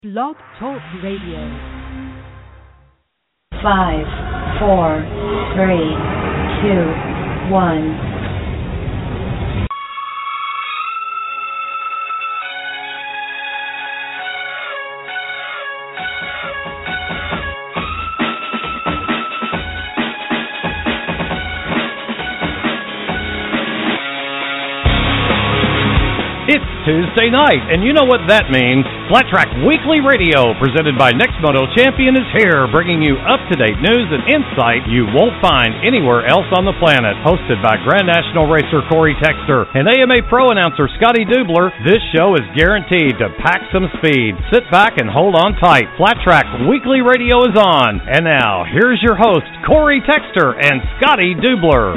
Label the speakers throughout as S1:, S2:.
S1: Blog Talk Radio.
S2: 5, 4, 3, 2, 1.
S3: It's Tuesday night, and you know what that means. Flat Track Weekly Radio, presented by Next Moto Champion, is here, bringing you up-to-date news and insight you won't find anywhere else on the planet. Hosted by Grand National racer Corey Texter and AMA Pro announcer Scotty Dubler, this show is guaranteed to pack some speed. Sit back and hold on tight. Flat Track Weekly Radio is on. And now, here's your host, Corey Texter and Scotty Dubler.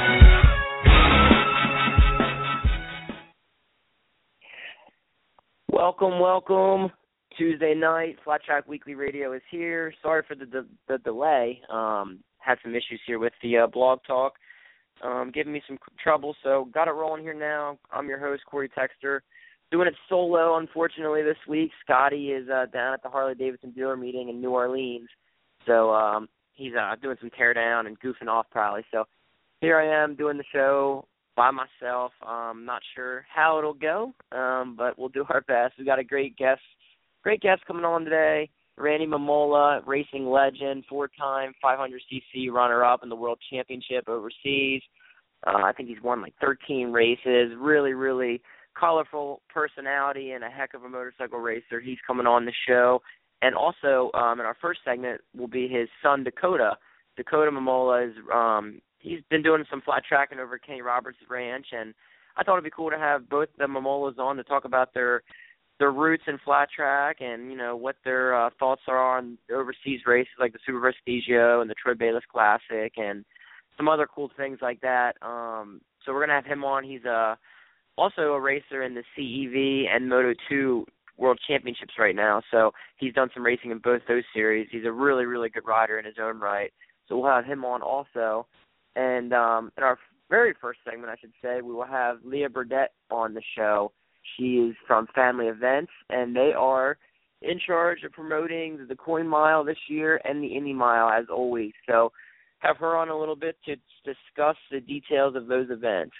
S4: Welcome. Tuesday night, Flat Track Weekly Radio is here. Sorry for the delay. Had some issues here with the blog talk. Giving me some trouble, so got it rolling here now. I'm your host, Corey Texter. Doing it solo, unfortunately, this week. Scotty is down at the Harley-Davidson dealer meeting in New Orleans. So he's doing some teardown and goofing off probably. So here I am doing the show by myself. Not sure how it'll go, but we'll do our best. We got a great guest coming on today. Randy Mamola, racing legend, 4-time 500cc runner-up in the World Championship overseas. I think he's won like 13 races. Really, really colorful personality and a heck of a motorcycle racer. He's coming on the show. And also, in our first segment, will be his son, Dakota. Dakota Mamola is he's been doing some flat tracking over at Kenny Roberts' ranch, and I thought it'd be cool to have both the Mamolas on to talk about their roots in flat track and, you know, what their thoughts are on overseas races like the Super Prestigio and the Troy Bayliss Classic and some other cool things like that. So we're going to have him on. He's also a racer in the CEV and Moto2 World Championships right now, so he's done some racing in both those series. He's a really, really good rider in his own right, so we'll have him on also. And in our very first segment, I should say, we will have Leah Burdett on the show. She is from Family Events, and they are in charge of promoting the Coin Mile this year and the Indy Mile, as always. So have her on a little bit to discuss the details of those events.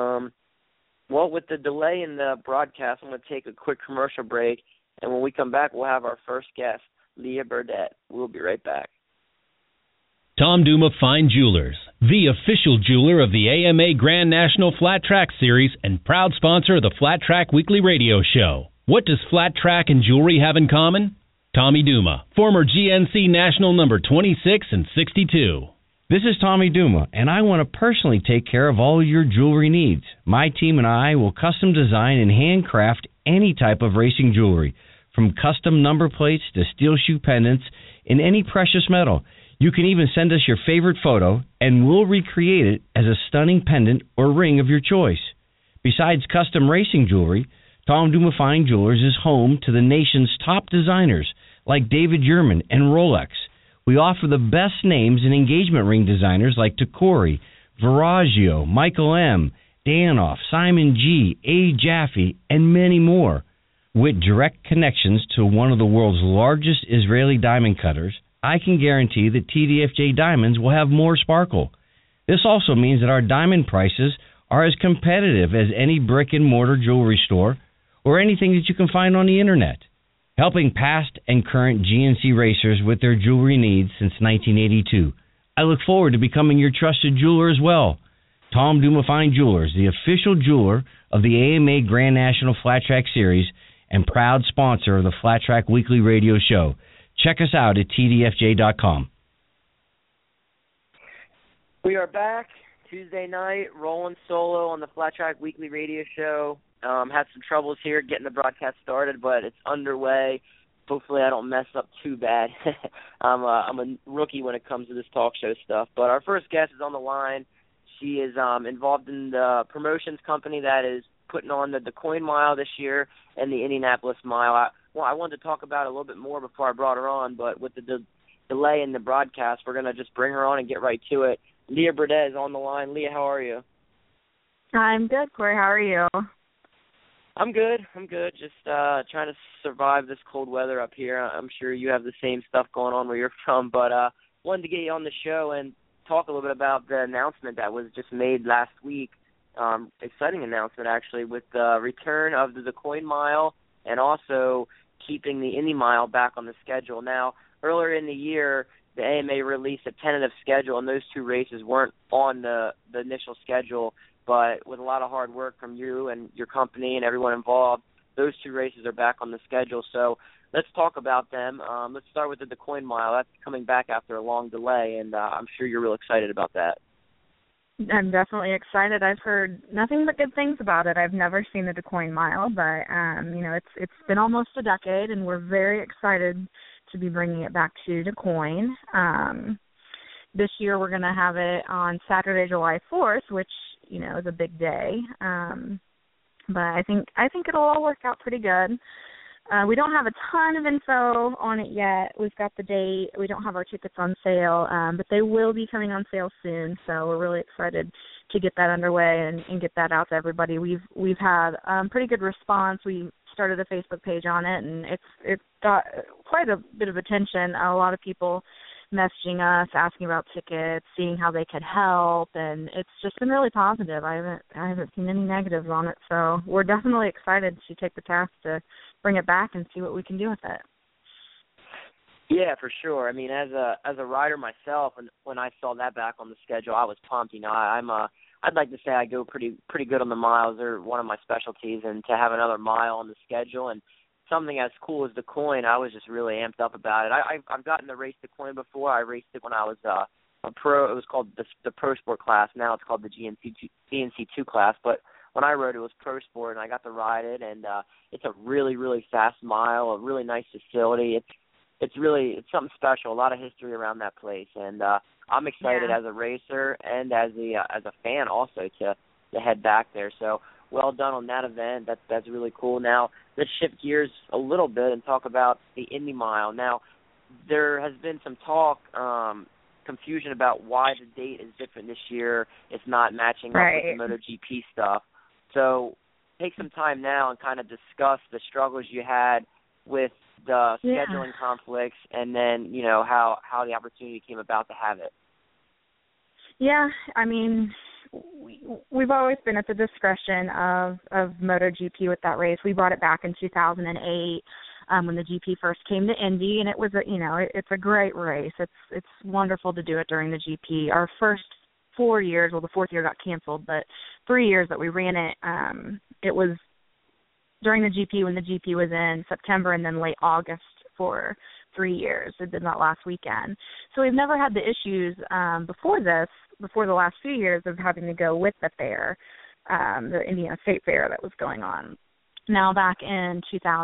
S4: Well, with the delay in the broadcast, I'm going to take a quick commercial break, and when we come back, we'll have our first guest, Leah Burdett. We'll be right back.
S5: Tom Duma Fine Jewelers, the official jeweler of the AMA Grand National Flat Track Series and proud sponsor of the Flat Track Weekly Radio Show. What does flat track and jewelry have in common? Tommy Duma, former GNC National number 26 and 62.
S6: This is Tommy Duma, and I want to personally take care of all your jewelry needs. My team and I will custom design and handcraft any type of racing jewelry, from custom number plates to steel shoe pendants in any precious metal. You can even send us your favorite photo, and we'll recreate it as a stunning pendant or ring of your choice. Besides custom racing jewelry, Tom Duma Fine Jewelers is home to the nation's top designers like David Yurman and Rolex. We offer the best names in engagement ring designers like Tacori, Verragio, Michael M., Danoff, Simon G., A. Jaffe, and many more. With direct connections to one of the world's largest Israeli diamond cutters, I can guarantee that TDFJ diamonds will have more sparkle. This also means that our diamond prices are as competitive as any brick-and-mortar jewelry store or anything that you can find on the internet. Helping past and current GNC racers with their jewelry needs since 1982. I look forward to becoming your trusted jeweler as well. Tom Duma Fine Jewelers, the official jeweler of the AMA Grand National Flat Track Series and proud sponsor of the Flat Track Weekly Radio Show. Check us out at tdfj.com.
S4: We are back Tuesday night, rolling solo on the Flat Track Weekly Radio Show. Had some troubles here getting the broadcast started, but it's underway. Hopefully I don't mess up too bad. I'm a rookie when it comes to this talk show stuff. But our first guest is on the line. She is involved in the promotions company that is putting on the Coin Mile this year and the Indianapolis Mile. I wanted to talk about it a little bit more before I brought her on, but with the delay in the broadcast, we're going to just bring her on and get right to it. Leah Burdett is on the line. Leah, how are you?
S7: I'm good, Corey. How are you?
S4: I'm good. Just trying to survive this cold weather up here. I'm sure you have the same stuff going on where you're from, but wanted to get you on the show and talk a little bit about the announcement that was just made last week. Exciting announcement, actually, with the return of the Coin Mile and also keeping the Indy Mile back on the schedule. Now, earlier in the year, the AMA released a tentative schedule, and those two races weren't on the initial schedule. But with a lot of hard work from you and your company and everyone involved, those two races are back on the schedule. So let's talk about them. Let's start with the Coin Mile. That's coming back after a long delay, and I'm sure you're real excited about that.
S7: I'm definitely excited. I've heard nothing but good things about it. I've never seen the Coin Mile, but it's been almost a decade, and we're very excited to be bringing it back to Des Moines. This year we're going to have it on Saturday, July 4th, which is a big day. But I think it'll all work out pretty good. We don't have a ton of info on it yet. We've got the date. We don't have our tickets on sale, but they will be coming on sale soon. So we're really excited to get that underway and get that out to everybody. We've had pretty good response. We started a Facebook page on it, and it's got quite a bit of attention. A lot of people messaging us, asking about tickets, seeing how they could help, and it's just been really positive. I haven't seen any negatives on it, so we're definitely excited to take the task to bring it back and see what we can do with it.
S4: Yeah, for sure. I mean, as a rider myself, and when I saw that back on the schedule, I was pumped. I'd like to say I go pretty good on the miles. They're one of my specialties, and to have another mile on the schedule and something as cool as the Coin, I was just really amped up about it. I've gotten to race the Coin before. I raced it when I was a pro. It was called the Pro Sport class. Now it's called the GNC2 class. But when I rode it was Pro Sport, and I got to ride it. And it's a really, really fast mile, a really nice facility. It's something special. A lot of history around that place, and I'm excited as a racer and as a fan also to head back there. So well done on that event. That's really cool. Now, let's shift gears a little bit and talk about the Indy Mile. Now, there has been some talk, confusion about why the date is different this year. It's not matching up with the MotoGP stuff. So take some time now and kind of discuss the struggles you had with the scheduling conflicts and then, how the opportunity came about to have it.
S7: Yeah, I mean, we've always been at the discretion of MotoGP with that race. We brought it back in 2008 when the GP first came to Indy, and it was it's a great race. It's wonderful to do it during the GP. Our first 4 years, well, the fourth year got canceled, but 3 years that we ran it, it was during the GP when the GP was in September and then late August for 3 years. It did not last weekend. So we've never had the issues before the last few years of having to go with the fair, the Indiana State Fair that was going on. Now back in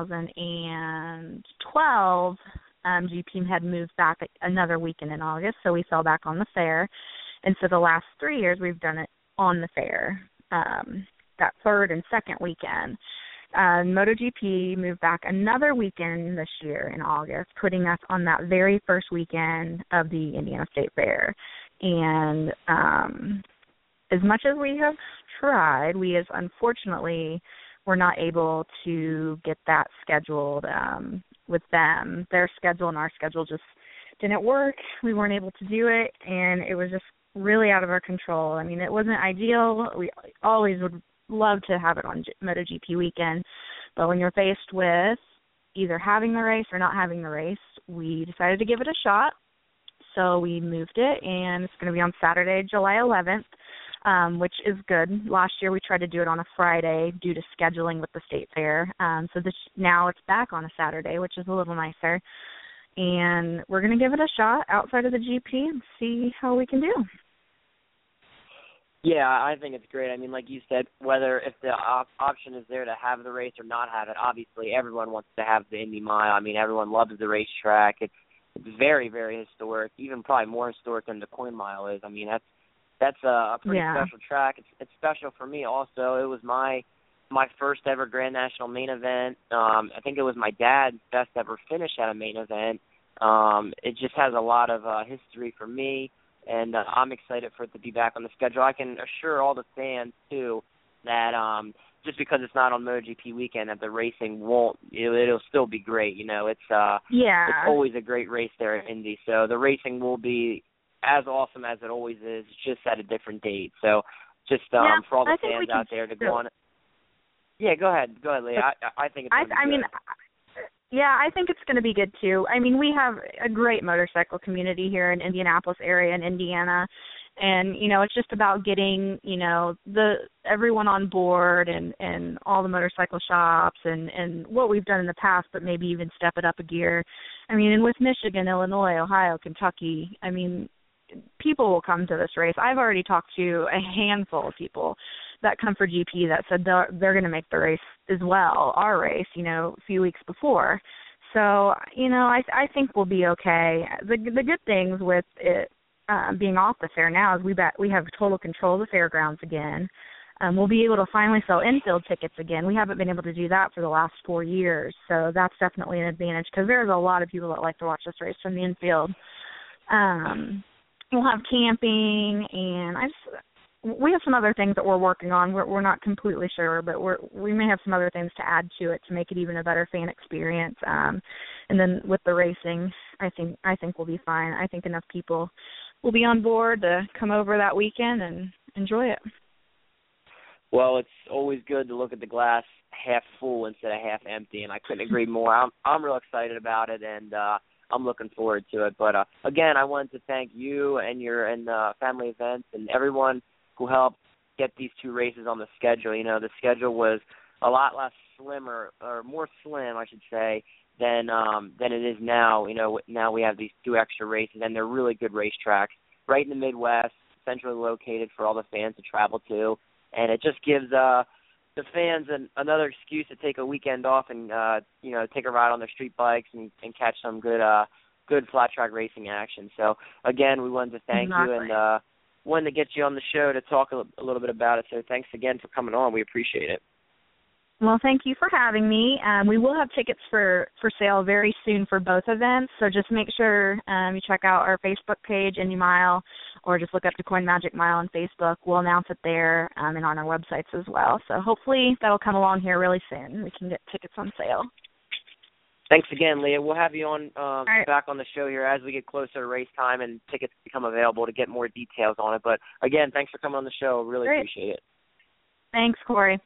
S7: 2012, GP had moved back another weekend in August, so we fell back on the fair. And so the last 3 years we've done it on the fair, that third and second weekend. MotoGP moved back another weekend this year in August, putting us on that very first weekend of the Indiana State Fair. And as much as we have tried, we unfortunately were not able to get that scheduled with them. Their schedule and our schedule just didn't work. We weren't able to do it, and it was just really out of our control. I mean, it wasn't ideal. We always would love to have it on MotoGP weekend, but when you're faced with either having the race or not having the race, we decided to give it a shot. So we moved it, and it's going to be on Saturday, July 11th, which is good. Last year we tried to do it on a Friday due to scheduling with the State Fair. So now it's back on a Saturday, which is a little nicer. And we're going to give it a shot outside of the GP and see how we can do.
S4: Yeah, I think it's great. I mean, like you said, if the option is there to have the race or not have it, obviously everyone wants to have the Indy Mile. I mean, everyone loves the racetrack. It's very, very historic, even probably more historic than the Coin Mile is. I mean, that's a pretty special track. It's special for me also. It was my first ever Grand National main event. I think it was my dad's best ever finish at a main event. It just has a lot of history for me, and I'm excited for it to be back on the schedule. I can assure all the fans, too, that just because it's not on MotoGP weekend that the racing won't. It'll still be great. It's it's always a great race there at Indy. So the racing will be as awesome as it always is, just at a different date. So just for all the fans out there to go on. Yeah, go ahead, Leah. I think it's going to be good.
S7: Yeah, I think it's going to be good too. I mean, we have a great motorcycle community here in Indianapolis area in Indiana. And, it's just about getting, everyone on board and all the motorcycle shops and what we've done in the past, but maybe even step it up a gear. I mean, and with Michigan, Illinois, Ohio, Kentucky, I mean, people will come to this race. I've already talked to a handful of people that come for GP that said they're going to make the race as well, our race, a few weeks before. So, I think we'll be okay. The good things with it, being off the fair now is we have total control of the fairgrounds again. We'll be able to finally sell infield tickets again. We haven't been able to do that for the last 4 years, so that's definitely an advantage because there's a lot of people that like to watch this race from the infield. We'll have camping, and we have some other things that we're working on. We're not completely sure, but we may have some other things to add to it to make it even a better fan experience. And then with the racing, I think we'll be fine. I think enough people will be on board to come over that weekend and enjoy it.
S4: Well, it's always good to look at the glass half full instead of half empty, and I couldn't agree more. I'm real excited about it, and I'm looking forward to it. But again, I wanted to thank you and your Family Events and everyone who helped get these two races on the schedule. The schedule was a lot less slimmer, or more slim, I should say, than it is now. Now we have these two extra races, and they're really good racetracks right in the Midwest, centrally located for all the fans to travel to, and it just gives the fans another excuse to take a weekend off and take a ride on their street bikes and catch some good flat track racing action. So again, we wanted to thank you and wanted to get you on the show to talk a little bit about it. So thanks again for coming on. We appreciate it.
S7: Well, thank you for having me. We will have tickets for sale very soon for both events, so just make sure you check out our Facebook page, Indy Mile, or just look up the Coin Magic Mile on Facebook. We'll announce it there and on our websites as well. So hopefully that'll come along here really soon. We can get tickets on sale.
S4: Thanks again, Leah. We'll have you on
S7: right.
S4: back on the show here as we get closer to race time and tickets become available to get more details on it. But again, thanks for coming on the show. Really
S7: Great.
S4: Appreciate it.
S7: Thanks, Corey.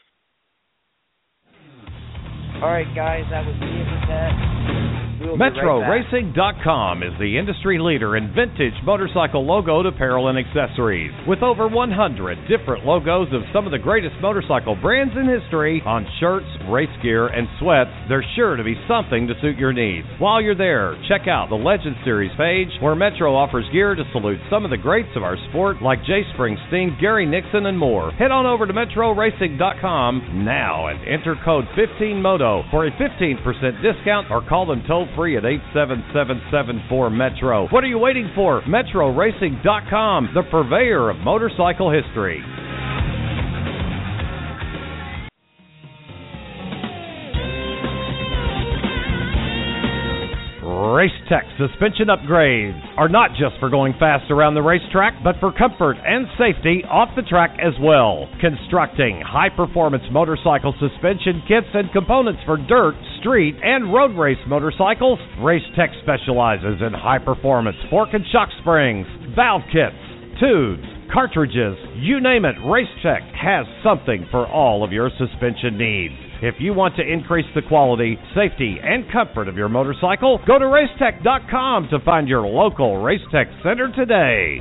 S4: All right, guys, that was Leah Burdett. We'll be right back.
S3: MetroRacing.com is the industry leader in vintage motorcycle logoed apparel and accessories. With over 100 different logos of some of the greatest motorcycle brands in history on shirts, race gear, and sweats, there's sure to be something to suit your needs. While you're there, check out the Legend Series page where Metro offers gear to salute some of the greats of our sport like Jay Springsteen, Gary Nixon, and more. Head on over to MetroRacing.com now and enter code 15MOTO for a 15% discount or call them toll-free at 877-74-METRO. What are you waiting for? MetroRacing.com, the purveyor of motorcycle history. Racetech suspension upgrades are not just for going fast around the racetrack, but for comfort and safety off the track as well. Constructing high-performance motorcycle suspension kits and components for dirt, street, and road race motorcycles, Racetech specializes in high-performance fork and shock springs, valve kits, tubes, cartridges, you name it, Racetech has something for all of your suspension needs. If you want to increase the quality, safety, and comfort of your motorcycle, go to Racetech.com to find your local Racetech center today.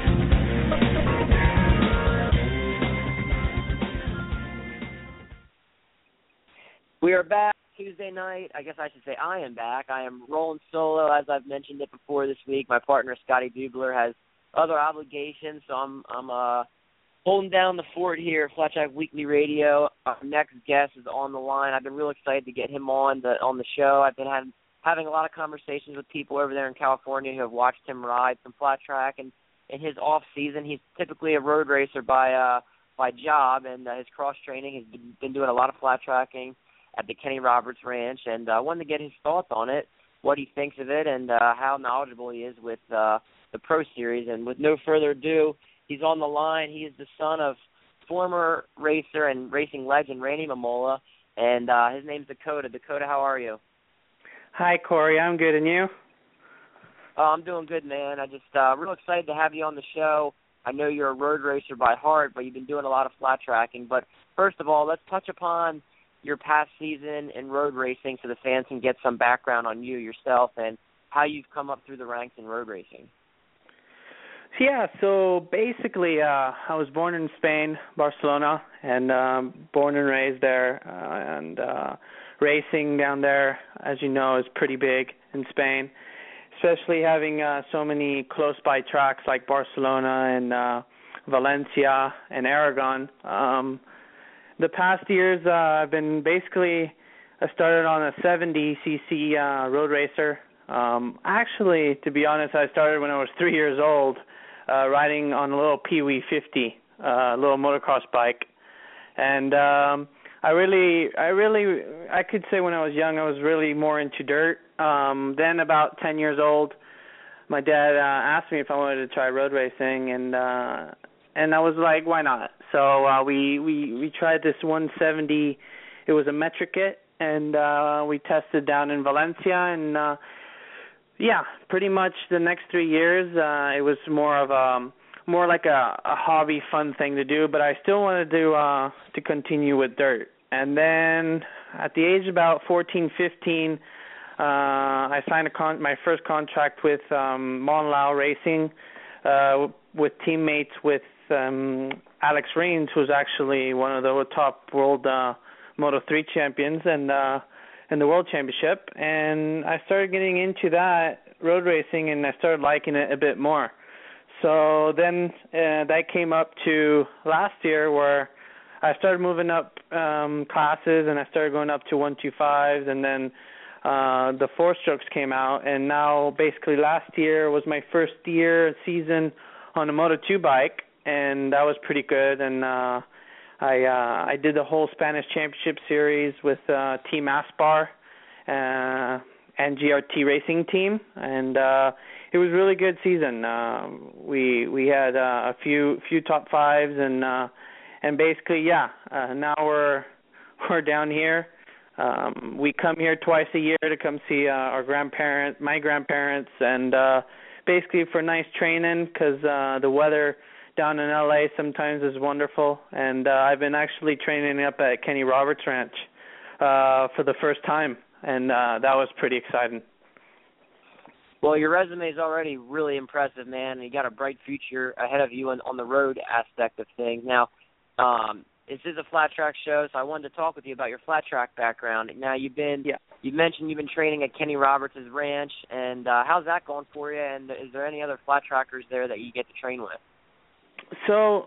S4: We are back Tuesday night. I guess I should say I am back. I am rolling solo, as I've mentioned it before this week. My partner, Scotty Dubler, has other obligations, so I'm holding down the fort here, Flat Track Weekly Radio. Our next guest is on the line. I've been really excited to get him on the show. I've been having a lot of conversations with people over there in California who have watched him ride some flat track. And in his off season, he's typically a road racer by job, and his cross training has been doing a lot of flat tracking at the Kenny Roberts Ranch. And I wanted to get his thoughts on it, what he thinks of it, and how knowledgeable he is with the Pro Series. And with no further ado, he's on the line. He is the son of former racer and racing legend Randy Mamola, and his name's Dakota. Dakota, how are you?
S8: Hi, Corey. I'm good, and you?
S4: I'm doing good, man. I just real excited to have you on the show. I know you're a road racer by heart, but you've been doing a lot of flat tracking. But first of all, let's touch upon your past season in road racing so the fans can get some background on you yourself and how you've come up through the ranks in road racing.
S8: Yeah, so basically I was born in Spain, Barcelona, and born and raised there. And racing down there, as you know, is pretty big in Spain, especially having so many close-by tracks like Barcelona and Valencia and Aragon. The past years, I've been basically I started on a 70cc road racer. Actually, to be honest, I started when I was 3 years old, riding on a little Pee-wee 50, little motocross bike. And I could say when I was young, I was really more into dirt. Then about 10 years old, my dad asked me if I wanted to try road racing, and I was like, why not? So we tried this 170. It was a metric kit, and we tested down in Valencia, and pretty much the next 3 years it was more like a hobby, fun thing to do, but I still wanted to continue with dirt. And then at the age of about 14, 15, I signed my first contract with Monlau Racing, with teammates with Alex Rins, who's actually one of the top world Moto3 champions and in the World Championship. And I started getting into that road racing, and I started liking it a bit more. So then that came up to last year, where I started moving up classes, and I started going up to 125s, and then the 4-strokes came out, and now basically last year was my first season on a Moto2 bike, and that was pretty good. And I did the whole Spanish Championship Series with Team Aspar and GRT Racing Team, and it was a really good season. We had a few top fives, and basically, now we're down here. We come here twice a year to come see my grandparents, and basically for nice training, because the weather down in LA sometimes is wonderful. And I've been actually training up at Kenny Roberts Ranch for the first time, and that was pretty exciting.
S4: Well, your resume is already really impressive, man, and you got a bright future ahead of you on the road aspect of things. Now, this is a flat track show, so I wanted to talk with you about your flat track background. Now, you mentioned you've been training at Kenny Roberts' ranch, and how's that going for you? And is there any other flat trackers there that you get to train with? So,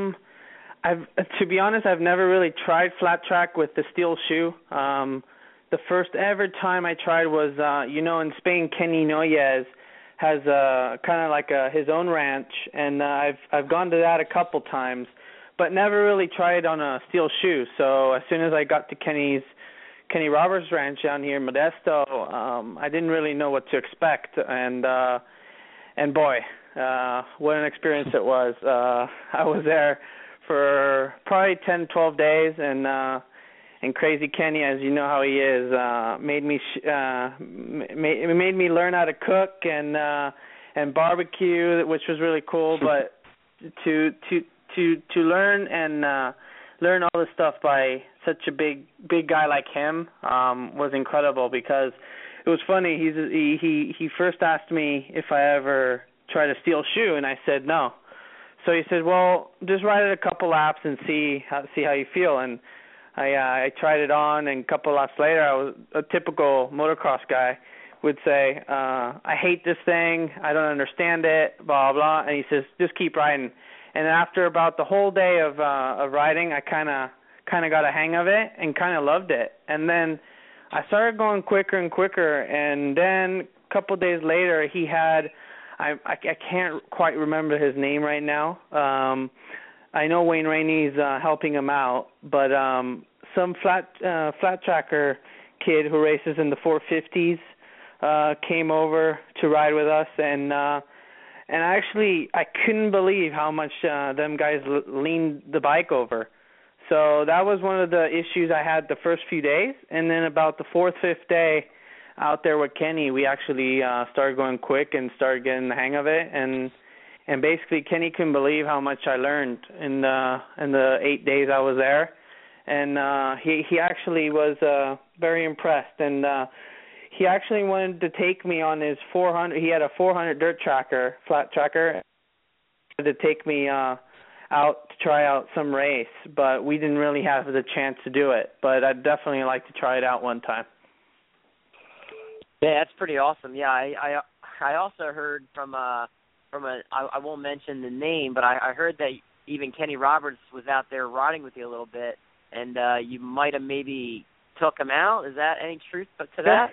S8: to be honest, I've never really tried flat track with the steel shoe. The first ever time I tried was, in Spain, Kenny Noyes has kind of like his own ranch, and I've gone to that a couple times, but never really tried on a steel shoe. So as soon as I got to Kenny Roberts Ranch down here in Modesto, I didn't really know what to expect, and boy, what an experience it was. I was there for probably 10, 12 days, and Crazy Kenny, as you know how he is, made me learn how to cook and barbecue, which was really cool. But to learn and learn all this stuff by such a big guy like him was incredible, because it was funny. He first asked me if I ever tried a steel shoe, and I said no. So he said, well, just ride it a couple laps and see how you feel. And I tried it on, and a couple laps later, I was a typical motocross guy would say, I hate this thing, I don't understand it, blah, blah, and he says, just keep riding. And after about the whole day of riding, I kind of got a hang of it and kind of loved it. And then I started going quicker and quicker, and then a couple days later, he had, I can't quite remember his name right now. I know Wayne Rainey's helping him out, but some flat tracker kid who races in the 450s came over to ride with us, and And I couldn't believe how much them guys leaned the bike over. So that was one of the issues I had the first few days. And then about the 4th, 5th day out there with Kenny, we actually started going quick and started getting the hang of it. And basically Kenny couldn't believe how much I learned in the 8 days I was there. And he actually was very impressed. And he actually wanted to take me on his 400. He had a 400 dirt tracker, flat tracker, to take me out to try out some race. But we didn't really have the chance to do it. But I'd definitely like to try it out one time.
S4: Yeah, that's pretty awesome. Yeah, I also heard from I won't mention the name, but I heard that even Kenny Roberts was out there riding with you a little bit, and you might have maybe took him out. Is that any truth to that?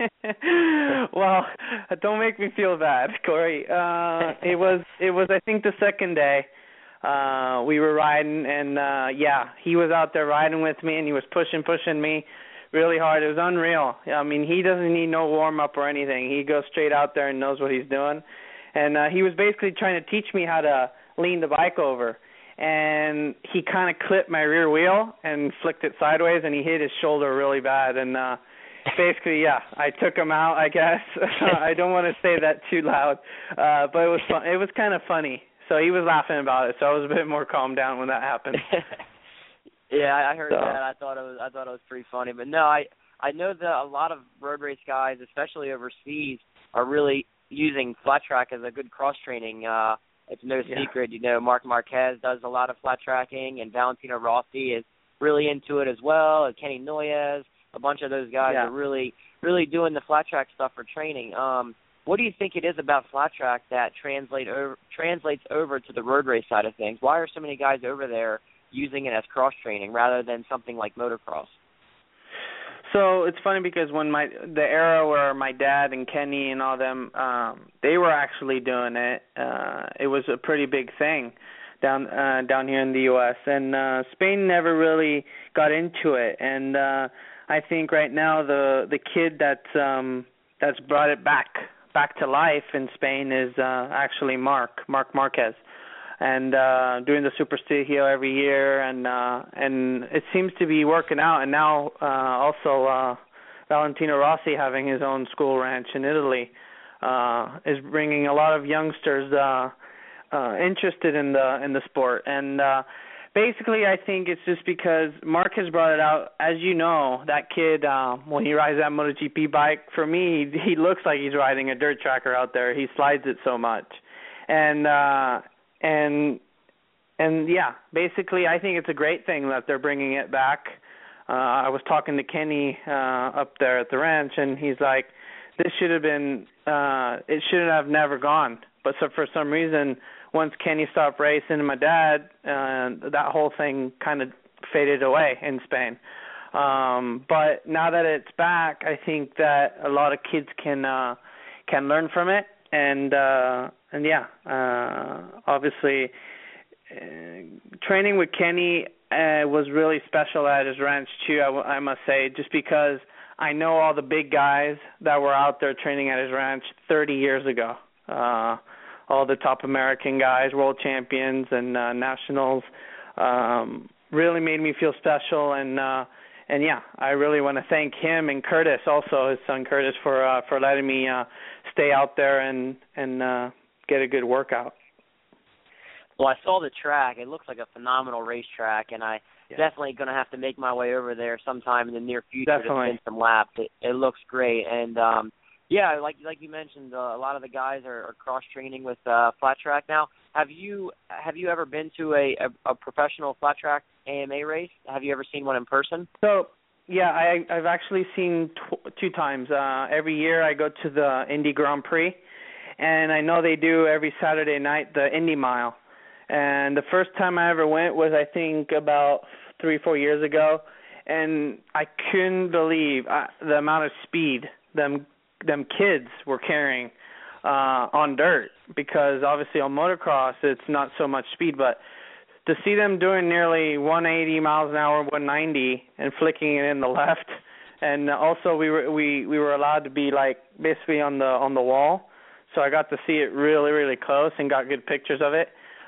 S8: Well, don't make me feel bad, Corey. It was I think the second day we were riding, and he was out there riding with me, and he was pushing me really hard. It was unreal. I mean, he doesn't need no warm up or anything. He goes straight out there and knows what he's doing. And he was basically trying to teach me how to lean the bike over. And he kind of clipped my rear wheel and flicked it sideways, and he hit his shoulder really bad. And basically, I took him out, I guess. I don't want to say that too loud, but it was fun. It was kind of funny. So he was laughing about it, so I was a bit more calmed down when that happened.
S4: Yeah, I heard that. I thought it was pretty funny. But no, I know that a lot of road race guys, especially overseas, are really using flat track as a good cross training. It's no secret, Marc Marquez does a lot of flat tracking, and Valentino Rossi is really into it as well, and Kenny Noyes, a bunch of those guys are really, really doing the flat track stuff for training. What do you think it is about flat track that translates over to the road race side of things? Why are so many guys over there using it as cross training rather than something like motocross?
S8: So it's funny because when the era where my dad and Kenny and all them, they were actually doing it. It was a pretty big thing down here in the U.S. And Spain never really got into it. And I think right now the kid that's brought it back to life in Spain is actually Marc Marquez. And doing the Superstigio every year, and it seems to be working out. And now also Valentino Rossi having his own school ranch in Italy is bringing a lot of youngsters interested in the sport. And basically, I think it's just because Marc has brought it out. As you know, that kid when he rides that MotoGP bike, for me, he looks like he's riding a dirt tracker out there. He slides it so much, and basically I think it's a great thing that they're bringing it back. I was talking to Kenny up there at the ranch, and he's like, this should have been, it should have never gone. But so for some reason, once Kenny stopped racing and my dad, that whole thing kind of faded away in Spain. But now that it's back, I think that a lot of kids can learn from it. And obviously, training with Kenny was really special at his ranch too. I must say, just because I know all the big guys that were out there training at his ranch 30 years ago. All the top American guys, world champions and nationals, really made me feel special. And I really want to thank him and Curtis, also his son Curtis, for letting me stay out there and get a good workout.
S4: Well, I saw the track. It looks like a phenomenal racetrack, and I definitely going to have to make my way over there sometime in the near future to spin some laps. It looks great, and like you mentioned, a lot of the guys are cross training with flat track now. Have you ever been to a professional flat track AMA race? Have you ever seen one in person?
S8: So I've actually seen two times. Every year I go to the Indy Grand Prix, and I know they do every Saturday night the Indy Mile. And the first time I ever went was, I think, about 3-4 years ago, and I couldn't believe the amount of speed them kids were carrying on dirt, because obviously on motocross it's not so much speed, but to see them doing nearly 180 miles an hour, 190, and flicking it in the left, and also we were allowed to be like basically on the wall, so I got to see it really, really close and got good pictures of it.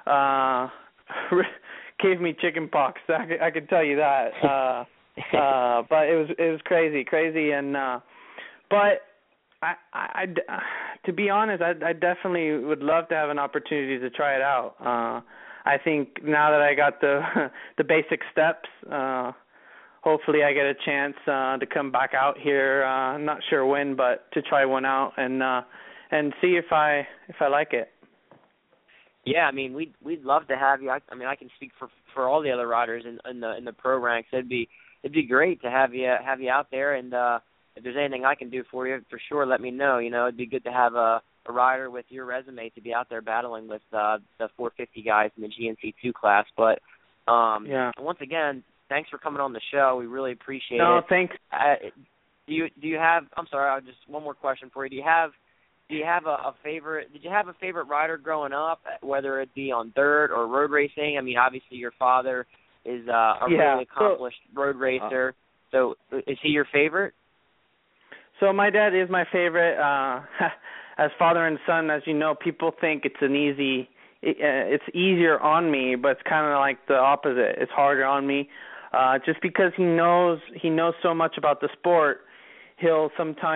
S8: Gave me chicken pox. I could tell you that. But it was crazy, and but I to be honest, I definitely would love to have an opportunity to try it out. I think now that I got the basic steps, hopefully I get a chance to come back out here. I'm not sure when, but to try one out and see if I like it.
S4: Yeah, I mean, we'd love to have you. I can speak for all the other riders in the pro ranks. It'd be great to have you out there, and if there's anything I can do for you, for sure, let me know. You know, it'd be good to have a rider with your resume to be out there battling with the 450 guys in the GNC2 class. But once again, thanks for coming on the show. We really appreciate it.
S8: No, thanks.
S4: Do you have? I'm sorry. Just one more question for you. Do you have a favorite? Did you have a favorite rider growing up, whether it be on dirt or road racing? I mean, obviously your father is a really accomplished road racer. So is he your favorite?
S8: So my dad is my favorite. As father and son, as you know, people think it's it's easier on me, but it's kind of like the opposite. It's harder on me, just because he knows so much about the sport. He'll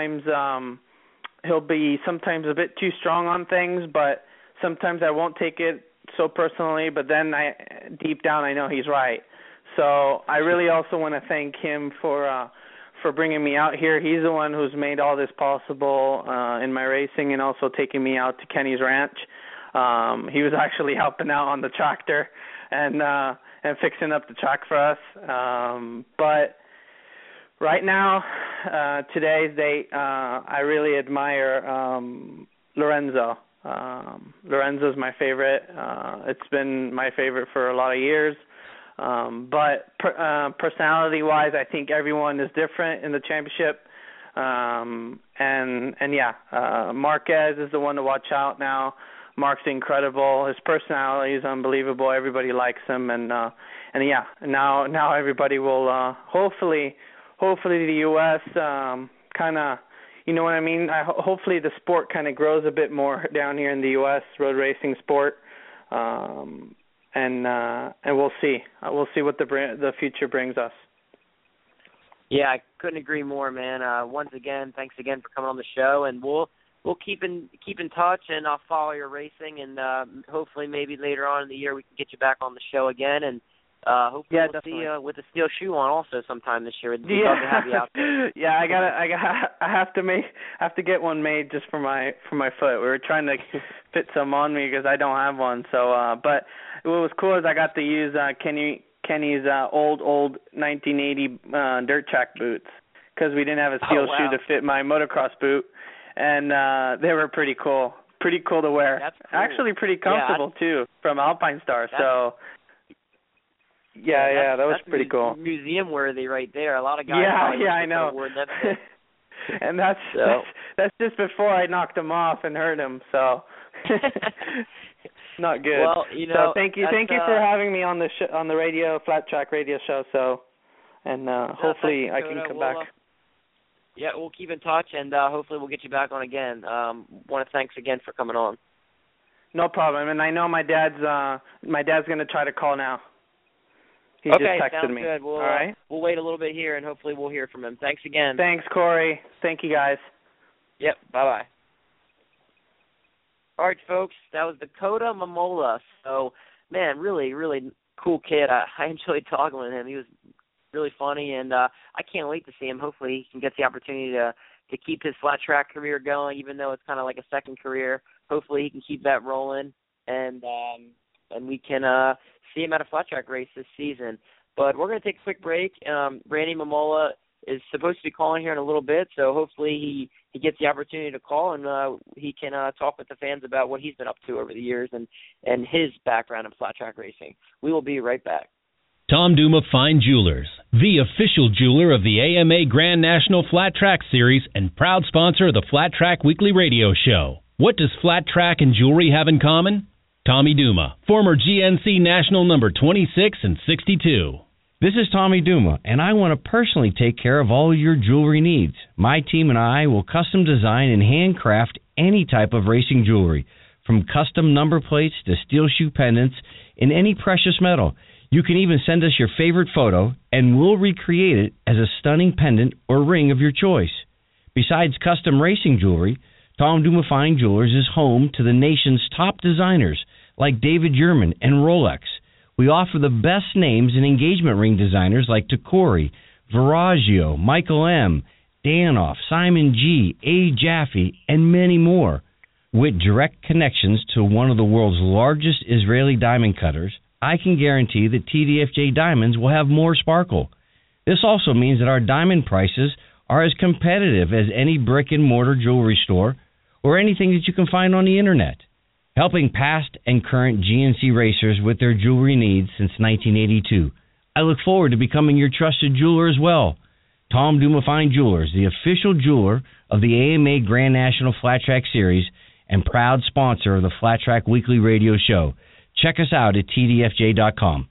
S8: be sometimes a bit too strong on things, but sometimes I won't take it so personally. But then deep down, I know he's right. So I really also want to thank him for bringing me out here. He's the one who's made all this possible in my racing, and also taking me out to Kenny's ranch. He was actually helping out on the tractor and fixing up the track for us. But right now, today's date, I really admire Lorenzo. Lorenzo's my favorite. It's been my favorite for a lot of years. But personality-wise, I think everyone is different in the championship. Marquez is the one to watch out now. Mark's incredible. His personality is unbelievable. Everybody likes him, now everybody will hopefully the U.S. kind of, you know what I mean. Hopefully the sport kind of grows a bit more down here in the U.S. road racing sport. And we'll see. We'll see what the future brings us.
S4: Yeah, I couldn't agree more, man. Once again, thanks again for coming on the show, and we'll keep in touch, and I'll follow your racing, and hopefully maybe later on in the year we can get you back on the show again, and hopefully we'll see you with a steel shoe on also sometime this year. We'd love to have you out there.
S8: Yeah, I have to get one made just for my foot. We were trying to fit some on me because I don't have one. So, but what was cool is I got to use Kenny's old 1980 dirt track boots, because we didn't have a steel shoe to fit my motocross boot, and they were pretty cool. Pretty cool to wear.
S4: That's cool.
S8: Actually pretty comfortable too, from Alpine Star. So yeah, that was pretty cool.
S4: Museum worthy right there. A lot of guys.
S8: Yeah, I know. And that's just before I knocked him off and hurt him. So not good.
S4: Well,
S8: so thank you for having me on the radio, Flat Track Radio show. So, and hopefully I can come back.
S4: We'll keep in touch, and hopefully we'll get you back on again. Want to thanks again for coming on.
S8: No problem. And I know my dad's going to try to call now. He just texted
S4: sounds
S8: me.
S4: Good. All right. We'll wait a little bit here, and hopefully we'll hear from him. Thanks again.
S8: Thanks, Corey. Thank you, guys.
S4: Yep. Bye-bye. All right, folks. That was Dakota Momola. So, man, really, really cool kid. I enjoyed talking with him. He was really funny, and I can't wait to see him. Hopefully he can get the opportunity to keep his flat track career going, even though it's kind of like a second career. Hopefully he can keep that rolling, and we can see him at a flat track race this season. But we're going to take a quick break. Randy Momola is supposed to be calling here in a little bit, so hopefully he gets the opportunity to call, and he can talk with the fans about what he's been up to over the years and his background in flat track racing. We will be right back.
S5: Tom Duma Fine Jewelers, the official jeweler of the AMA Grand National Flat Track Series and proud sponsor of the Flat Track Weekly Radio Show. What does flat track and jewelry have in common? Tommy Duma, former GNC National number 26 and 62.
S6: This is Tommy Duma, and I want to personally take care of all your jewelry needs. My team and I will custom design and handcraft any type of racing jewelry, from custom number plates to steel shoe pendants in any precious metal. You can even send us your favorite photo, and we'll recreate it as a stunning pendant or ring of your choice. Besides custom racing jewelry, Tom Duma Fine Jewelers is home to the nation's top designers like David Yurman and Rolex. We offer the best names in engagement ring designers like Tacori, Verragio, Michael M., Danoff, Simon G., A. Jaffe, and many more. With direct connections to one of the world's largest Israeli diamond cutters, I can guarantee that TDFJ diamonds will have more sparkle. This also means that our diamond prices are as competitive as any brick-and-mortar jewelry store or anything that you can find on the Internet. Helping past and current GNC racers with their jewelry needs since 1982. I look forward to becoming your trusted jeweler as well. Tom Duma Fine Jewelers, the official jeweler of the AMA Grand National Flat Track Series and proud sponsor of the Flat Track Weekly Radio Show. Check us out at tdfj.com.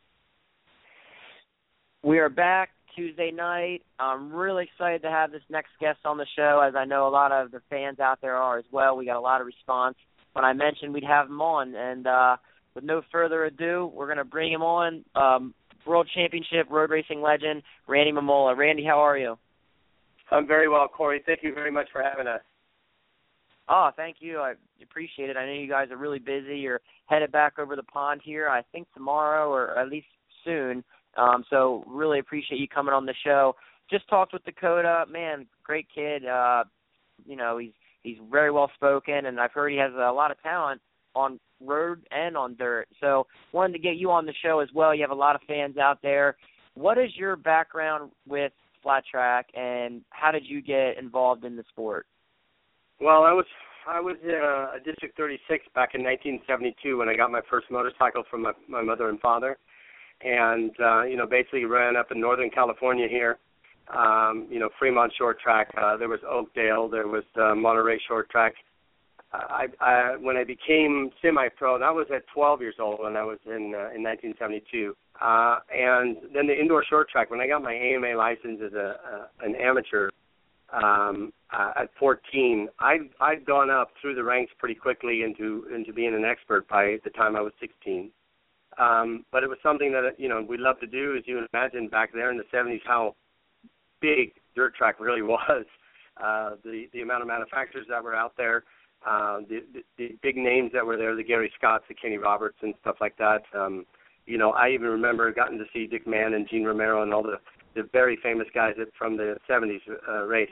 S4: We are back Tuesday night. I'm really excited to have this next guest on the show, as I know a lot of the fans out there are as well. We got a lot of response when I mentioned we'd have him on. And with no further ado, we're going to bring him on. World Championship road racing legend, Randy Mamola. Randy, how are you?
S9: I'm very well, Corey. Thank you very much for having us.
S4: Oh, thank you. I appreciate it. I know you guys are really busy. You're headed back over the pond here, I think tomorrow or at least soon. So really appreciate you coming on the show. Just talked with Dakota. Man, great kid. He's very well spoken, and I've heard he has a lot of talent on road and on dirt. So wanted to get you on the show as well. You have a lot of fans out there. What is your background with flat track, and how did you get involved in the sport?
S9: Well, I was a District 36 back in 1972 when I got my first motorcycle from my mother and father, and basically ran up in Northern California here. Fremont Short Track. There was Oakdale. There was Monterey Short Track. When I became semi-pro, that was at 12 years old when I was in 1972. And then the indoor short track. When I got my AMA license as an amateur at 14, I'd gone up through the ranks pretty quickly into being an expert by the time I was 16. But it was something that we loved to do, as you can imagine back there in the 70s how big dirt track really was. The amount of manufacturers that were out there. The big names that were there, the Gary Scotts, the Kenny Roberts, and stuff like that. I even remember gotten to see Dick Mann and Gene Romero and all the very famous guys from the 70s race.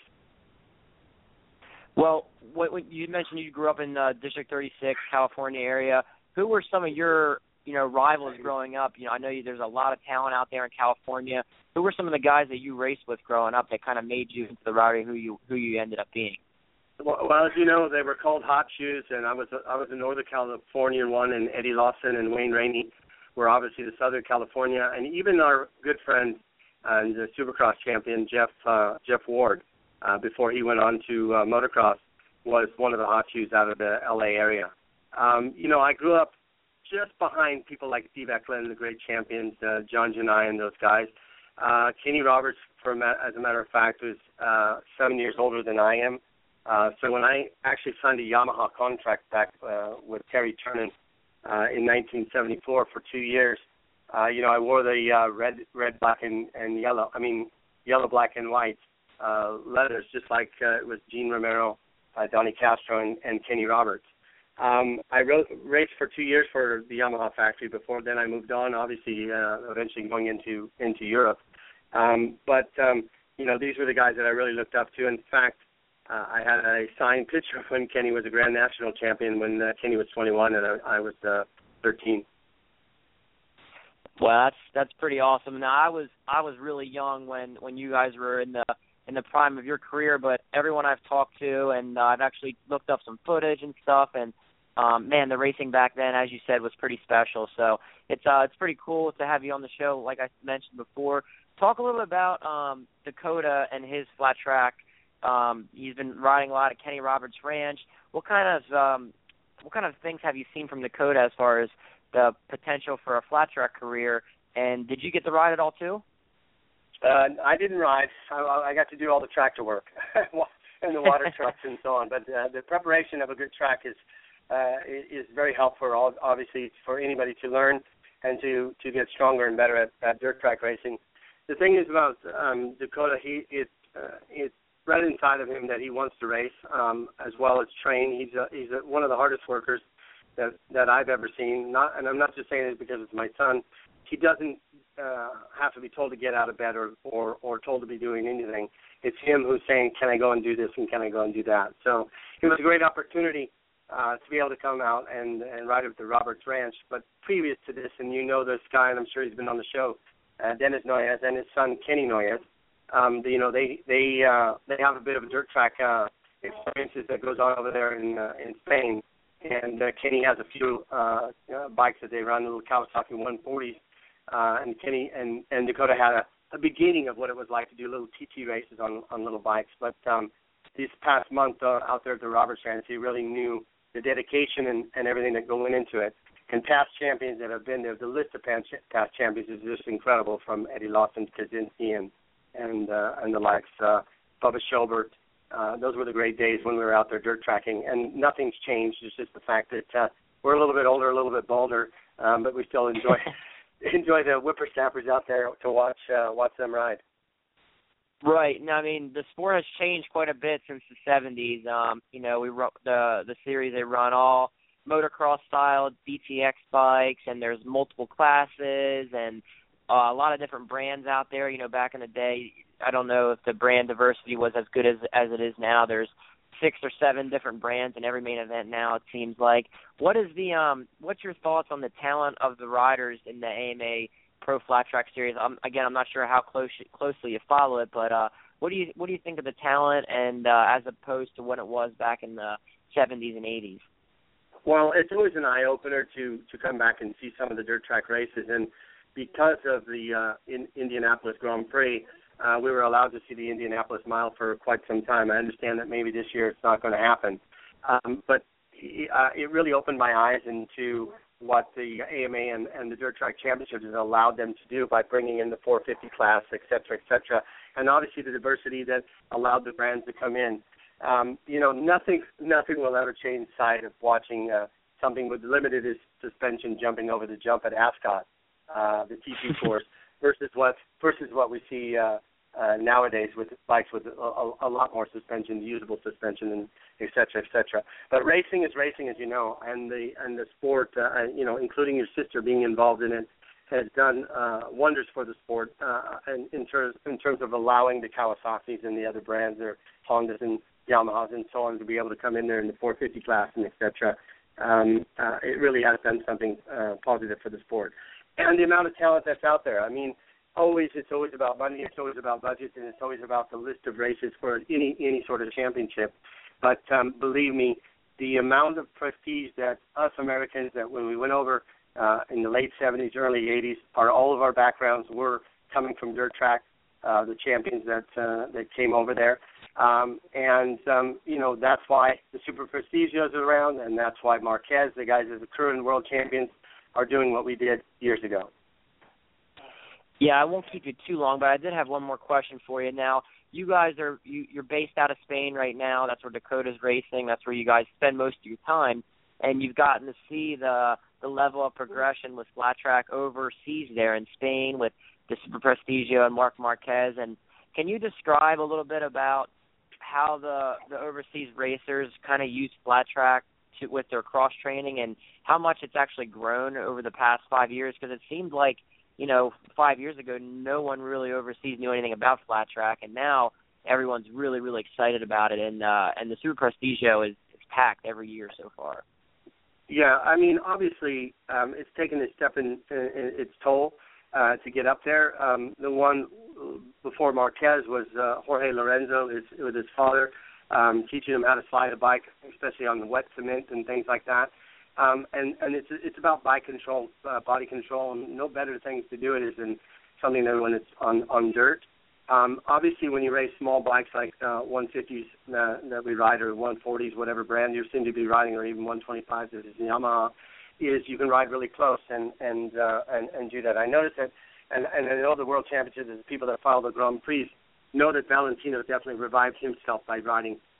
S4: Well, what you mentioned you grew up in District 36, California area. Who were some of your rivals growing up? I know there's a lot of talent out there in California. Who were some of the guys that you raced with growing up that kind of made you into the rider who you ended up being?
S9: Well, as you know, they were called Hot Shoes, and I was a Northern California one, and Eddie Lawson and Wayne Rainey were obviously the Southern California, and even our good friend and the Supercross champion Jeff Ward, before he went on to motocross, was one of the Hot Shoes out of the LA area. I grew up just behind people like Steve Eklund, the great champions, John Janai and those guys. Kenny Roberts, as a matter of fact, was 7 years older than I am. So when I actually signed a Yamaha contract back with Terry Turner in 1974 for 2 years, I wore the red, black, and yellow. Yellow, black, and white leathers, just like it was Gene Romero, Donnie Castro, and Kenny Roberts. I raced for 2 years for the Yamaha factory. Before then, I moved on, obviously, eventually going into Europe. But these were the guys that I really looked up to. In fact, I had a signed picture when Kenny was a Grand National champion when Kenny was 21 and I was 13.
S4: Well, that's pretty awesome. Now, I was really young when you guys were in the prime of your career, but everyone I've talked to, and I've actually looked up some footage and stuff, and the racing back then, as you said, was pretty special. So it's pretty cool to have you on the show, like I mentioned before. Talk a little bit about Dakota and his flat track. He's been riding a lot at Kenny Roberts Ranch. What kind of things have you seen from Dakota as far as the potential for a flat track career? And did you get to ride it all too?
S9: I didn't ride. I got to do all the tractor work. and the water trucks and so on. But the preparation of a good track is very helpful, obviously, for anybody to learn and to get stronger and better at dirt track racing. The thing is about Dakota, it's bred inside of him that he wants to race as well as train. He's one of the hardest workers that I've ever seen. And I'm not just saying it because it's my son. He doesn't have to be told to get out of bed or told to be doing anything. It's him who's saying, can I go and do this and can I go and do that? So it was a great opportunity to be able to come out and ride at the Roberts Ranch. But previous to this, and you know this guy, and I'm sure he's been on the show, Dennis Noyes and his son Kenny Noyes, they have a bit of a dirt track experiences that goes on over there in Spain. And Kenny has a few bikes that they run, little Kawasaki 140s. And Kenny and Dakota had a beginning of what it was like to do little TT races on little bikes. But this past month out there at the Roberts Ranch, he really knew the dedication and everything that went into it. And past champions that have been there, the list of past champions is just incredible, from Eddie Lawson to Kaczynski and the likes, Bubba Schobert. Those were the great days when we were out there dirt tracking, and nothing's changed. It's just the fact that we're a little bit older, a little bit bolder, but we still enjoy the whippersnappers out there to watch them ride.
S4: Right. No, I mean, the sport has changed quite a bit since the 70s. The series, they run all motocross style BTX bikes, and there's multiple classes and a lot of different brands out there. Back in the day, I don't know if the brand diversity was as good as it is now. There's 6 or 7 different brands in every main event now, it seems like. What's your thoughts on the talent of the riders in the AMA Pro Flat Track Series? I'm not sure how closely you follow it, but what do you think of the talent, and as opposed to when it was back in the 70s and 80s?
S9: Well, it's always an eye-opener to come back and see some of the dirt track races, and because of the Indianapolis Grand Prix, we were allowed to see the Indianapolis Mile for quite some time. I understand that maybe this year it's not going to happen, but it really opened my eyes into what the AMA and the Dirt Track Championships has allowed them to do by bringing in the 450 class, et cetera, and obviously the diversity that allowed the brands to come in. Nothing will ever change the sight of watching something with limited suspension jumping over the jump at Ascot, the TT course, versus what we see nowadays with bikes with a lot more suspension, usable suspension, and et cetera. But racing is racing, as you know, and the sport, including your sister being involved in it, has done wonders for the sport, and in terms of allowing the Kawasaki's and the other brands, their Hondas and Yamahas and so on, to be able to come in there in the 450 class and et cetera. It really has done something positive for the sport. And the amount of talent that's out there. I mean, it's always about money, it's always about budgets, and it's always about the list of races for any sort of championship. But believe me, the amount of prestige that us Americans, that when we went over in the late 70s, early 80s, all of our backgrounds were coming from dirt track, the champions that came over there. That's why the Super Prestigios are around, and that's why Marquez, the guys as the current world champions, are doing what we did years ago.
S4: Yeah, I won't keep you too long, but I did have one more question for you. Now, you guys you're based out of Spain right now. That's where Dakota's racing. That's where you guys spend most of your time, and you've gotten to see the level of progression with flat track overseas there in Spain with the Super Prestigio and Marc Marquez. And can you describe a little bit about how the overseas racers kind of use flat track with their cross training, and how much it's actually grown over the past 5 years? Because it seemed like 5 years ago, no one really overseas knew anything about flat track, and now everyone's really, really excited about it. And the Super Prestigio is packed every year so far.
S9: Yeah, I mean, obviously, it's taken a step in its toll to get up there. The one before Marquez was Jorge Lorenzo, with his father, teaching him how to slide a bike, especially on the wet cement and things like that. And it's about bike control, body control, and no better things to do it is than something that when it's on dirt. Obviously, when you race small bikes like 150s that we ride, or 140s, whatever brand you seem to be riding, or even 125s, as is Yamaha, is you can ride really close and do that. I noticed that, and I know the World Championships, and people that follow the Grand Prix know that Valentino definitely revived himself by riding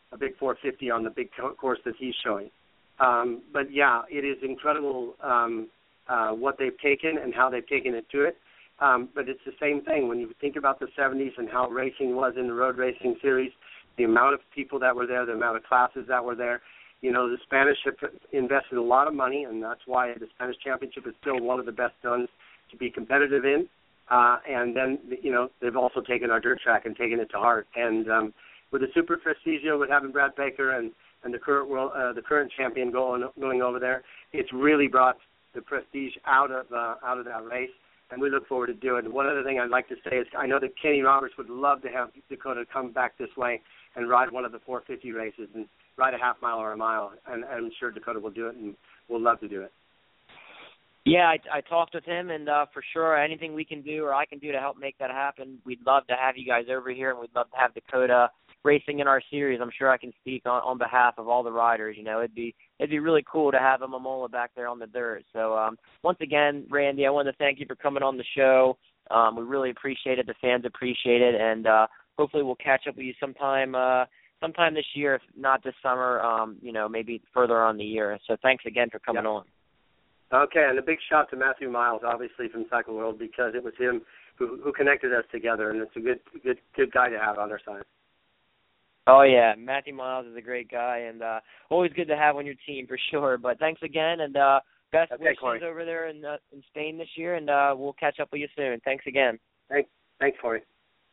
S9: a big 450 on the big course that he's showing. But yeah, it is incredible what they've taken and how they've taken it to it. But it's the same thing when you think about the 70s and how racing was in the road racing series, the amount of people that were there, the amount of classes that were there. You know, the Spanish have invested a lot of money, and that's why the Spanish Championship is still one of the best ones to be competitive in. And then, you know, they've also taken our dirt track and taken it to heart. And with the Super Prestigio, with having Brad Baker and the current champion going over there, it's really brought the prestige out of that race. And we look forward to doing it. One other thing I'd like to say is I know that Kenny Roberts would love to have Dakota come back this way and ride one of the 450 races and ride a half mile or a mile. And I'm sure Dakota will do it, and we'll love to do it.
S4: Yeah, I talked with him, and for sure anything we can do or I can do to help make that happen, we'd love to have you guys over here, and we'd love to have Dakota racing in our series. I'm sure I can speak on behalf of all the riders. You know, it'd be really cool to have a Momola back there on the dirt. So once again, Randy, I want to thank you for coming on the show. We really appreciate it. The fans appreciate it, and hopefully we'll catch up with you sometime this year, if not this summer. You know, maybe further on the year. So thanks again for coming on.
S9: Okay, and a big shout to Matthew Miles, obviously from Cycle World, because it was him who connected us together, and it's a good guy to have on our side.
S4: Oh, yeah. Matthew Miles is a great guy, and always good to have on your team for sure. But thanks again, and best wishes
S9: Corey.
S4: over there in Spain this year, and we'll catch up with you soon. Thanks again.
S9: Thanks, Corey.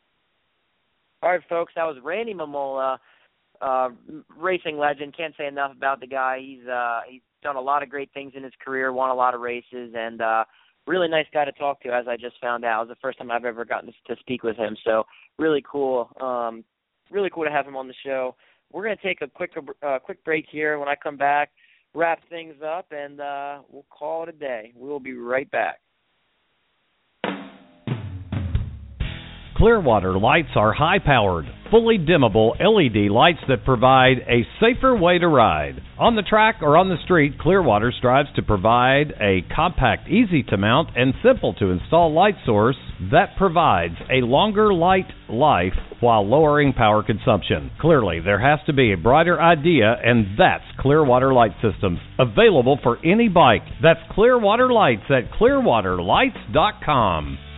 S4: All right, folks, that was Randy Momola, racing legend. Can't say enough about the guy. He's done a lot of great things in his career, won a lot of races, and really nice guy to talk to, as I just found out. It was the first time I've ever gotten to speak with him, so really cool. Really cool to have him on the show. We're going to take a quick break here. When I come back, wrap things up, and we'll call it a day. We'll be right back.
S3: Clearwater lights are high-powered, fully dimmable LED lights that provide a safer way to ride. On the track or on the street, Clearwater strives to provide a compact, easy-to-mount, and simple-to-install light source that provides a longer light life while lowering power consumption. Clearly, there has to be a brighter idea, and that's Clearwater Light Systems, available for any bike. That's Clearwater Lights at clearwaterlights.com.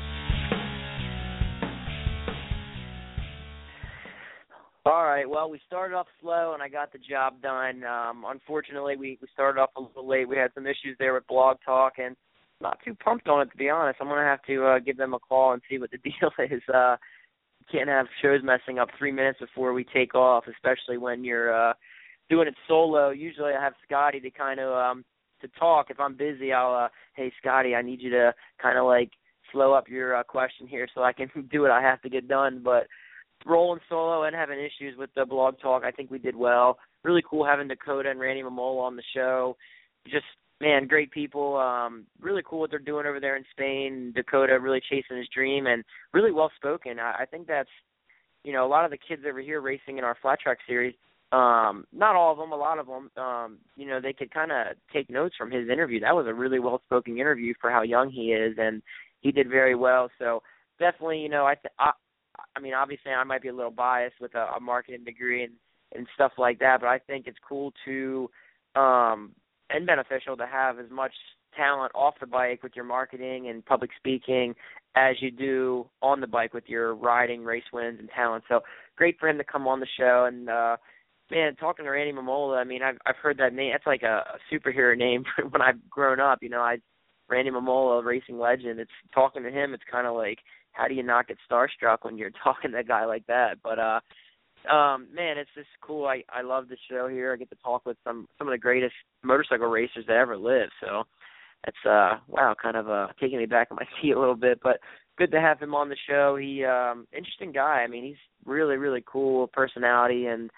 S4: All right, well, we started off slow, and I got the job done. Unfortunately, we started off a little late. We had some issues there with Blog Talk, and not too pumped on it, to be honest. I'm going to have to give them a call and see what the deal is. Can't have shows messing up 3 minutes before we take off, especially when you're doing it solo. Usually I have Scotty to kind of to talk. If I'm busy, I'll, hey, Scotty, I need you to kind of like slow up your question here so I can do what I have to get done. But rolling solo and having issues with the Blog Talk, I think we did well. Really cool having Dakota and Randy Momola on the show. Just, man, great people. Really cool what they're doing over there in Spain. Dakota really chasing his dream and really well-spoken. I think that's, you know, a lot of the kids over here racing in our flat track series, not all of them, a lot of them, you know, they could kind of take notes from his interview. That was a really well-spoken interview for how young he is, and he did very well. So definitely, you know, I mean, obviously I might be a little biased with a marketing degree and stuff like that, but I think it's cool to and beneficial to have as much talent off the bike with your marketing and public speaking as you do on the bike with your riding, race wins, and talent. So great for him to come on the show. And, man, talking to Randy Momola, I mean, I've heard that name. That's like a superhero name when I've grown up. You know, Randy Momola, racing legend. It's talking to him, it's kind of like, how do you not get starstruck when you're talking to a guy like that? But, man, it's just cool. I love the show here. I get to talk with some of the greatest motorcycle racers that ever lived. So it's, wow, kind of taking me back on my seat a little bit. But good to have him on the show. He, interesting guy. I mean, he's really, really cool personality, and,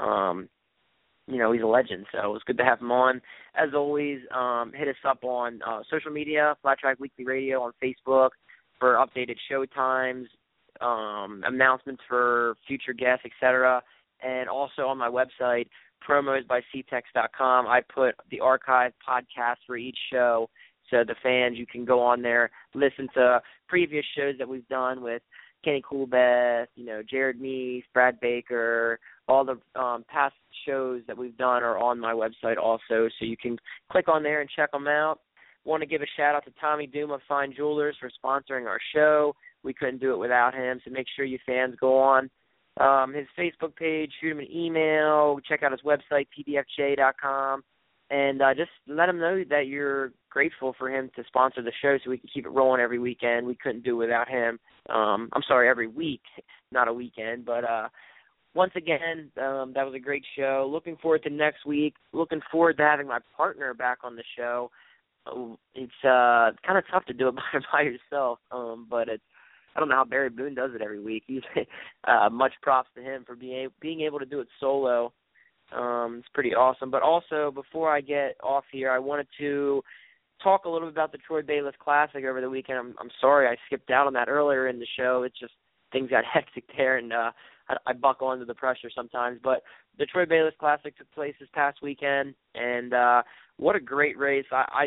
S4: you know, he's a legend. So it was good to have him on. As always, hit us up on social media, Flat Track Weekly Radio on Facebook, for updated show times, announcements for future guests, etc. And also on my website, promosbyctex.com, I put the archive podcast for each show. So the fans, you can go on there, listen to previous shows that we've done with Kenny Coolbeth, you know, Jared Meese, Brad Baker, all the past shows that we've done are on my website also, so you can click on there and check them out. Want to give a shout-out to Tommy Doom of Fine Jewelers for sponsoring our show. We couldn't do it without him, so make sure you fans go on his Facebook page, shoot him an email, check out his website, pdfj.com, and just let him know that you're grateful for him to sponsor the show so we can keep it rolling every weekend. We couldn't do it without him. Every week, not a weekend. But once again, that was a great show. Looking forward to next week. Looking forward to having my partner back on the show. It's kind of tough to do it by yourself, but I don't know how Barry Boone does it every week. He's much props to him for being able to do it solo. It's pretty awesome. But also, before I get off here, I wanted to talk a little bit about the Troy Bayliss Classic over the weekend. I'm sorry I skipped out on that earlier in the show. It's just things got hectic there, and I buckle under the pressure sometimes. But the Troy Bayliss Classic took place this past weekend, and what a great race. I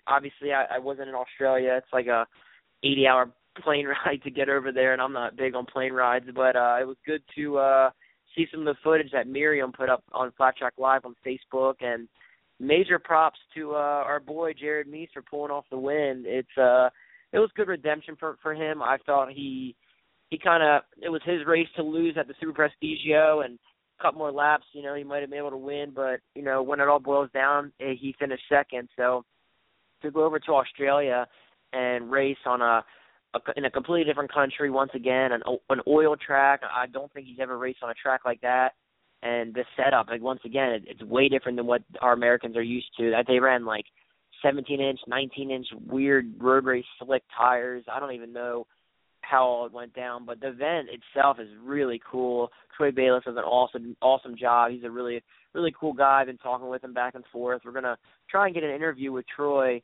S4: wasn't in Australia. It's like a 80-hour plane ride to get over there, and I'm not big on plane rides, but it was good to see some of the footage that Miriam put up on Flat Track Live on Facebook, and major props to our boy Jared Meese for pulling off the win. It was good redemption for him. I thought it was his race to lose at the Super Prestigio, and a couple more laps, he might have been able to win, but when it all boils down, he finished second. So to go over to Australia and race on in a completely different country once again, an oil track. I don't think he's ever raced on a track like that. And the setup, once again, it's way different than what our Americans are used to. They ran 17-inch, 19-inch weird road race slick tires. I don't even know how all it went down, but the event itself is really cool. Troy Bayliss does an awesome job. He's a really, really cool guy. I've been talking with him back and forth. We're going to try and get an interview with Troy.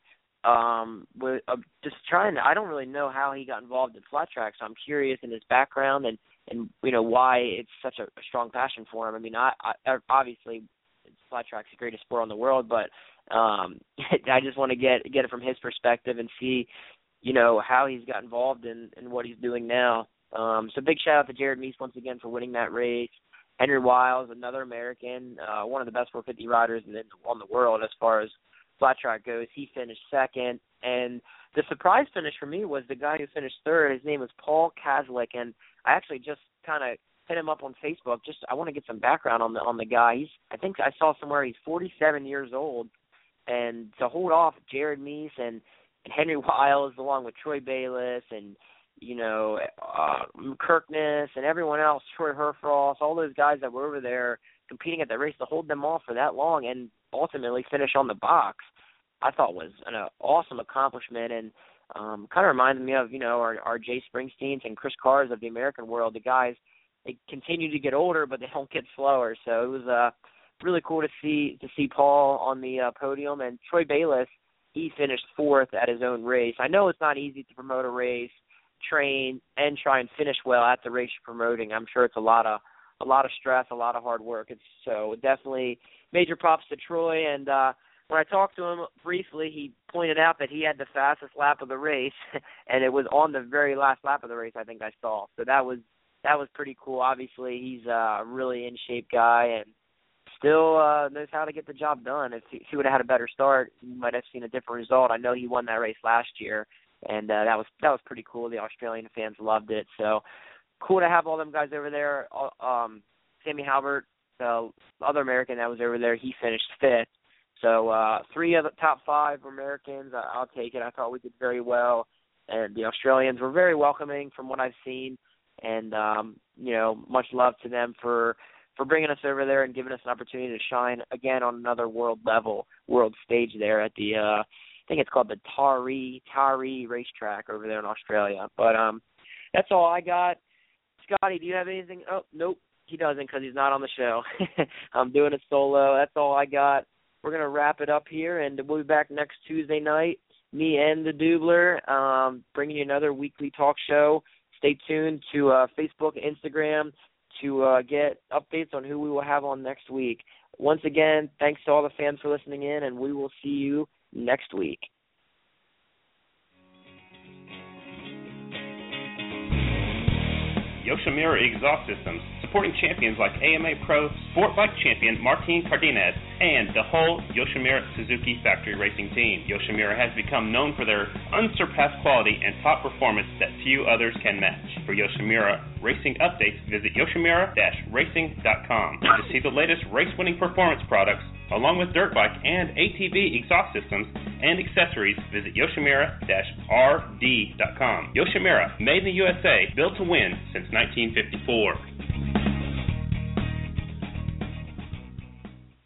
S4: I don't really know how he got involved in flat track, so I'm curious in his background and why it's such a strong passion for him. I mean, I obviously flat track's the greatest sport in the world, but I just want to get it from his perspective and see how he's got involved in what he's doing now. So big shout out to Jared Meese once again for winning that race. Henry Wiles, another American, one of the best 450 riders on the world as far as flat track goes. He finished second, and the surprise finish for me was the guy who finished third. His name was Paul Kaslik, and I actually just kind of hit him up on Facebook. I want to get some background on the guy. I think I saw somewhere he's 47 years old, and to hold off Jared Meese and Henry Wiles along with Troy Bayliss and Kirkness and everyone else, Troy Herfrost, all those guys that were over there competing at the race, to hold them off for that long and ultimately finish on the box, I thought was an awesome accomplishment, and kind of reminded me of our Jay Springsteens and Chris Carrs of the American world. The guys, they continue to get older, but they don't get slower. So it was really cool to see Paul on the podium, and Troy Bayliss, he finished fourth at his own race. I know it's not easy to promote a race, train, and try and finish well at the race you're promoting. I'm sure it's a lot of stress, a lot of hard work. So definitely major props to Troy. And when I talked to him briefly, he pointed out that he had the fastest lap of the race, and it was on the very last lap of the race I think I saw. So that was pretty cool. Obviously, he's a really in-shape guy and still knows how to get the job done. If he would have had a better start, he might have seen a different result. I know he won that race last year, and that was pretty cool. The Australian fans loved it. So cool to have all them guys over there. Sammy Halbert, the other American that was over there, he finished fifth. So 3 of the top 5 were Americans. I'll take it. I thought we did very well. And the Australians were very welcoming from what I've seen. And, much love to them for bringing us over there and giving us an opportunity to shine again on another world stage there at the, I think it's called the Taree racetrack over there in Australia. But that's all I got. Scotty, do you have anything? Oh, nope, he doesn't because he's not on the show. I'm doing it solo. That's all I got. We're going to wrap it up here, and we'll be back next Tuesday night, me and the Doobler, bringing you another weekly talk show. Stay tuned to Facebook, Instagram, to get updates on who we will have on next week. Once again, thanks to all the fans for listening in, and we will see you next week.
S10: Yoshimura Exhaust Systems, supporting champions like AMA Pro Sport Bike champion Martin Cardenas and the whole Yoshimura Suzuki factory racing team. Yoshimura has become known for their unsurpassed quality and top performance that few others can match. For Yoshimura racing updates, visit yoshimura-racing.com. To see the latest race-winning performance products, along with dirt bike and ATV exhaust systems and accessories, visit yoshimura-rd.com. Yoshimura, made in the USA, built to win since 1954.